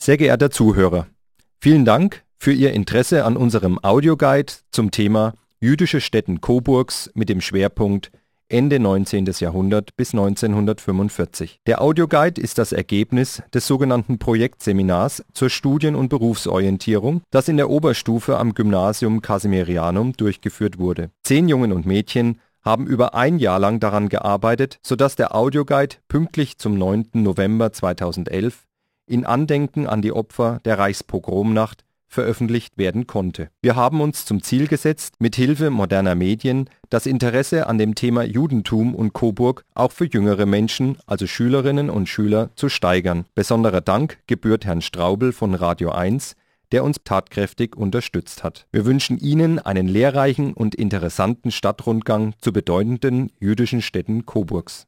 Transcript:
Sehr geehrter Zuhörer, vielen Dank für Ihr Interesse an unserem Audioguide zum Thema Jüdische Stätten Coburgs mit dem Schwerpunkt Ende 19. Jahrhundert bis 1945. Der Audioguide ist das Ergebnis des sogenannten Projektseminars zur Studien- und Berufsorientierung, das in der Oberstufe am Gymnasium Casimirianum durchgeführt wurde. 10 Jungen und Mädchen haben über ein Jahr lang daran gearbeitet, sodass der Audioguide pünktlich zum 9. November 2011 in Andenken an die Opfer der Reichspogromnacht veröffentlicht werden konnte. Wir haben uns zum Ziel gesetzt, mit Hilfe moderner Medien das Interesse an dem Thema Judentum und Coburg auch für jüngere Menschen, also Schülerinnen und Schüler, zu steigern. Besonderer Dank gebührt Herrn Straubel von Radio 1, der uns tatkräftig unterstützt hat. Wir wünschen Ihnen einen lehrreichen und interessanten Stadtrundgang zu bedeutenden jüdischen Städten Coburgs.